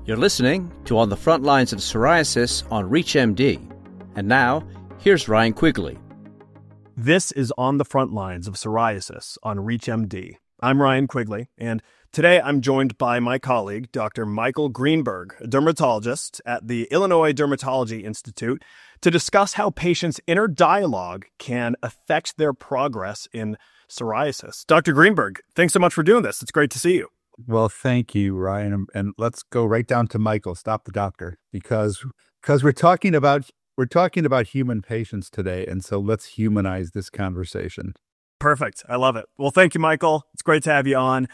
You're listening to On the Front Lines of Psoriasis on ReachMD. And now, here's Ryan Quigley. This is On the Front Lines of Psoriasis on ReachMD. I'm Ryan Quigley, and today I'm joined by my colleague, Dr. Michael Greenberg, a dermatologist at the Illinois Dermatology Institute, to discuss how patients' inner dialogue can affect their progress in psoriasis. Dr. Greenberg, thanks so much for doing this. It's great to see you. Well, thank you, Ryan. And let's go right down to Michael. Stop the doctor, because we're talking about human patients today, and so let's humanize this conversation. Perfect. I love it. Well, thank you, Michael. It's great to have you on.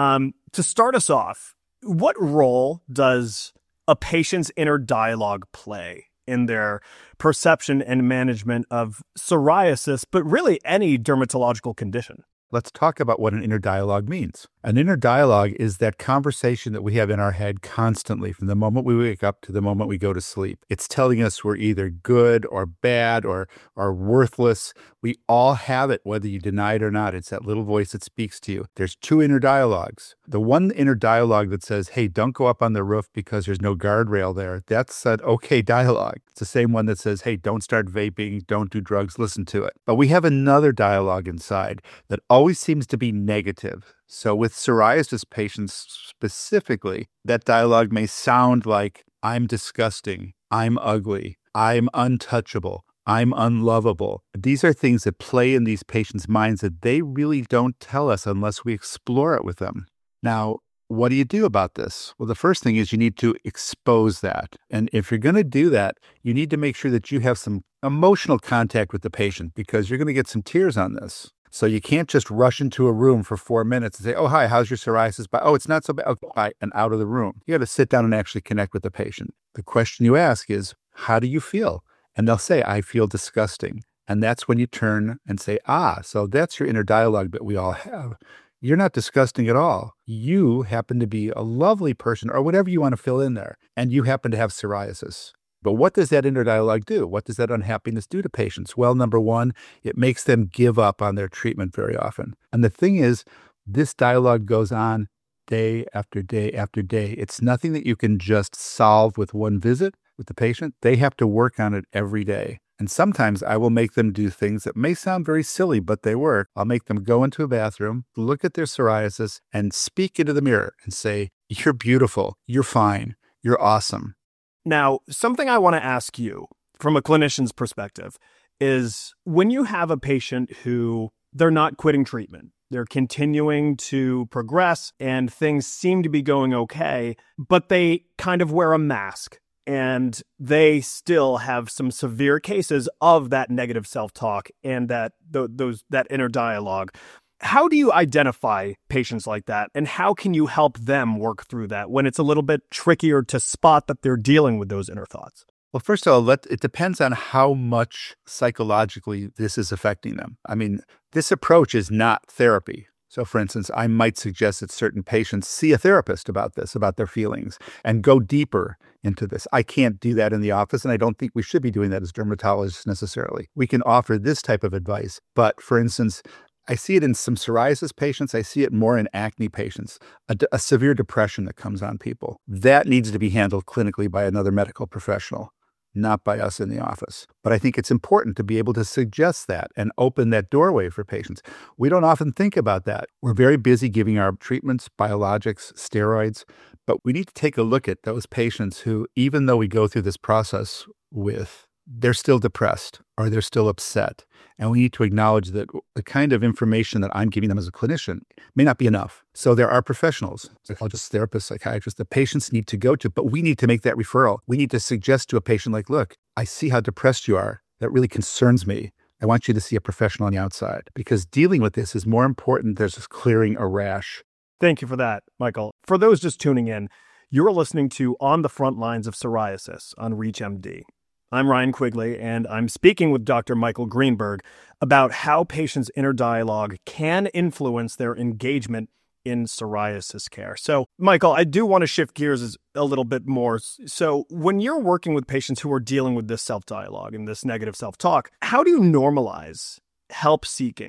To start us off, what role does a patient's inner dialogue play in their perception and management of psoriasis, but really any dermatological condition? Let's talk about what an inner dialogue means. An inner dialogue is that conversation that we have in our head constantly from the moment we wake up to the moment we go to sleep. It's telling us we're either good or bad or worthless. We all have it, whether you deny it or not. It's that little voice that speaks to you. There's two inner dialogues. The one inner dialogue that says, hey, don't go up on the roof because there's no guardrail there. That's an okay dialogue. It's the same one that says, hey, don't start vaping, don't do drugs, listen to it. But we have another dialogue inside that always seems to be negative. So with psoriasis patients specifically, that dialogue may sound like, I'm disgusting, I'm ugly, I'm untouchable, I'm unlovable. These are things that play in these patients' minds that they really don't tell us unless we explore it with them. Now, what do you do about this? Well, the first thing is you need to expose that. And if you're going to do that, you need to make sure that you have some emotional contact with the patient, because you're going to get some tears on this. So you can't just rush into a room for 4 minutes and say, oh, hi, how's your psoriasis? Oh, it's not so bad. Okay, bye, and out of the room. You got to sit down and actually connect with the patient. The question you ask is, how do you feel? And they'll say, I feel disgusting. And that's when you turn and say, so that's your inner dialogue that we all have. You're not disgusting at all. You happen to be a lovely person, or whatever you want to fill in there, and you happen to have psoriasis. But what does that inner dialogue do? What does that unhappiness do to patients? Well, number one, it makes them give up on their treatment very often. And the thing is, this dialogue goes on day after day after day. It's nothing that you can just solve with one visit with the patient. They have to work on it every day. And sometimes I will make them do things that may sound very silly, but they work. I'll make them go into a bathroom, look at their psoriasis, and speak into the mirror and say, you're beautiful, you're fine, you're awesome. Now, something I want to ask you from a clinician's perspective is, when you have a patient who they're not quitting treatment, they're continuing to progress and things seem to be going okay, but they kind of wear a mask and they still have some severe cases of that negative self-talk and that inner dialogue. How do you identify patients like that, and how can you help them work through that when it's a little bit trickier to spot that they're dealing with those inner thoughts? Well, first of all, it depends on how much psychologically this is affecting them. I mean, this approach is not therapy. So, for instance, I might suggest that certain patients see a therapist about this, about their feelings, and go deeper into this. I can't do that in the office, and I don't think we should be doing that as dermatologists necessarily. We can offer this type of advice. But, for instance, I see it in some psoriasis patients. I see it more in acne patients, a severe depression that comes on people. That needs to be handled clinically by another medical professional, not by us in the office. But I think it's important to be able to suggest that and open that doorway for patients. We don't often think about that. We're very busy giving our treatments, biologics, steroids, but we need to take a look at those patients who, even though we go through this process with, they're still depressed or they're still upset. And we need to acknowledge that the kind of information that I'm giving them as a clinician may not be enough. So there are professionals, psychologists, therapists, psychiatrists, that patients need to go to, but we need to make that referral. We need to suggest to a patient like, look, I see how depressed you are. That really concerns me. I want you to see a professional on the outside, because dealing with this is more important than just clearing a rash. Thank you for that, Michael. For those just tuning in, you're listening to On the Front Lines of Psoriasis on ReachMD. I'm Ryan Quigley, and I'm speaking with Dr. Michael Greenberg about how patients' inner dialogue can influence their engagement in psoriasis care. So, Michael, I do want to shift gears a little bit more. So when you're working with patients who are dealing with this self-dialogue and this negative self-talk, how do you normalize help seeking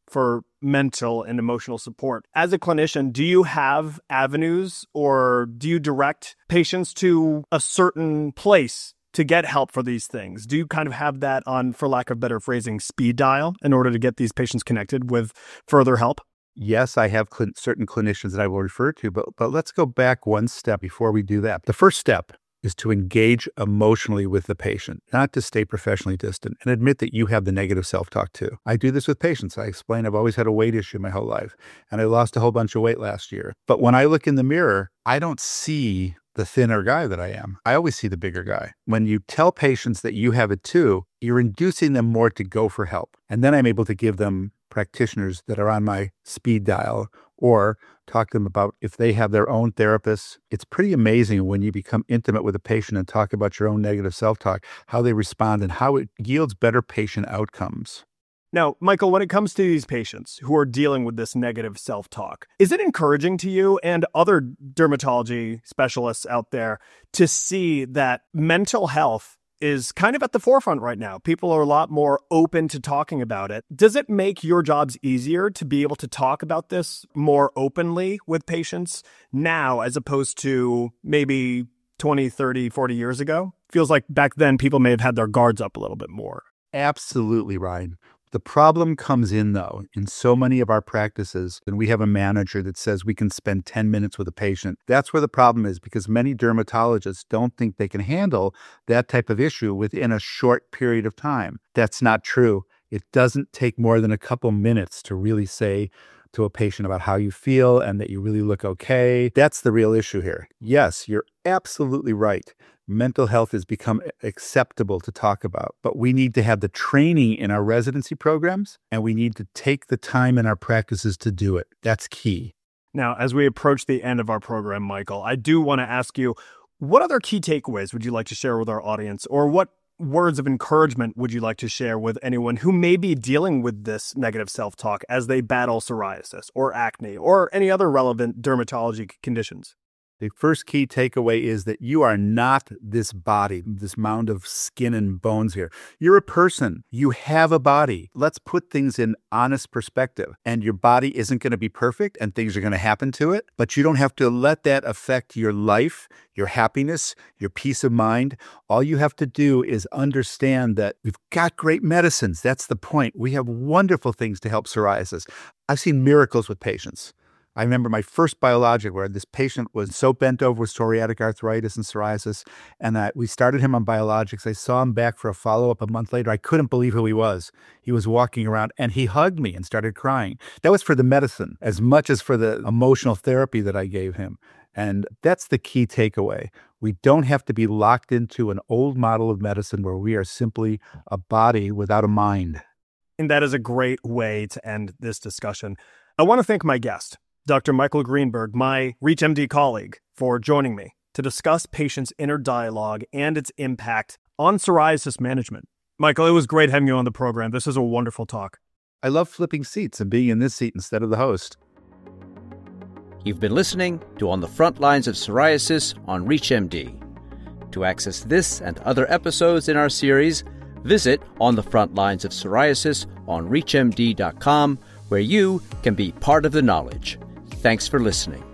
for mental and emotional support. As a clinician, do you have avenues or do you direct patients to a certain place to get help for these things? Do you kind of have that on, for lack of better phrasing, speed dial in order to get these patients connected with further help? Yes, I have certain clinicians that I will refer to, but let's go back one step before we do that. The first step is to engage emotionally with the patient, not to stay professionally distant, and admit that you have the negative self-talk too. I do this with patients. I explain I've always had a weight issue my whole life, and I lost a whole bunch of weight last year. But when I look in the mirror, I don't see the thinner guy that I am. I always see the bigger guy. When you tell patients that you have it too, you're inducing them more to go for help. And then I'm able to give them practitioners that are on my speed dial or talk to them about if they have their own therapists. It's pretty amazing when you become intimate with a patient and talk about your own negative self-talk, how they respond and how it yields better patient outcomes. Now, Michael, when it comes to these patients who are dealing with this negative self-talk, is it encouraging to you and other dermatology specialists out there to see that mental health is kind of at the forefront right now? People are a lot more open to talking about it. Does it make your jobs easier to be able to talk about this more openly with patients now as opposed to maybe 20, 30, 40 years ago? Feels like back then people may have had their guards up a little bit more. Absolutely, Ryan. The problem comes in, though, in so many of our practices, and we have a manager that says we can spend 10 minutes with a patient. That's where the problem is, because many dermatologists don't think they can handle that type of issue within a short period of time. That's not true. It doesn't take more than a couple minutes to really say to a patient about how you feel and that you really look okay. That's the real issue here. Yes, you're absolutely right. Mental health has become acceptable to talk about, but we need to have the training in our residency programs, and we need to take the time in our practices to do it. That's key. Now, as we approach the end of our program, Michael, I do want to ask you, what other key takeaways would you like to share with our audience, or what words of encouragement would you like to share with anyone who may be dealing with this negative self-talk as they battle psoriasis or acne or any other relevant dermatology conditions? The first key takeaway is that you are not this body, this mound of skin and bones here. You're a person. You have a body. Let's put things in honest perspective. And your body isn't going to be perfect and things are going to happen to it, but you don't have to let that affect your life, your happiness, your peace of mind. All you have to do is understand that we've got great medicines. That's the point. We have wonderful things to help psoriasis. I've seen miracles with patients. I remember my first biologic where this patient was so bent over with psoriatic arthritis and psoriasis, and we started him on biologics. I saw him back for a follow-up a month later. I couldn't believe who he was. He was walking around, and he hugged me and started crying. That was for the medicine as much as for the emotional therapy that I gave him. And that's the key takeaway. We don't have to be locked into an old model of medicine where we are simply a body without a mind. And that is a great way to end this discussion. I want to thank my guest, Dr. Michael Greenberg, my ReachMD colleague, for joining me to discuss patients' inner dialogue and its impact on psoriasis management. Michael, it was great having you on the program. This is a wonderful talk. I love flipping seats and being in this seat instead of the host. You've been listening to On the Front Lines of Psoriasis on ReachMD. To access this and other episodes in our series, visit On the Front Lines of Psoriasis on ReachMD.com, where you can be part of the knowledge. Thanks for listening.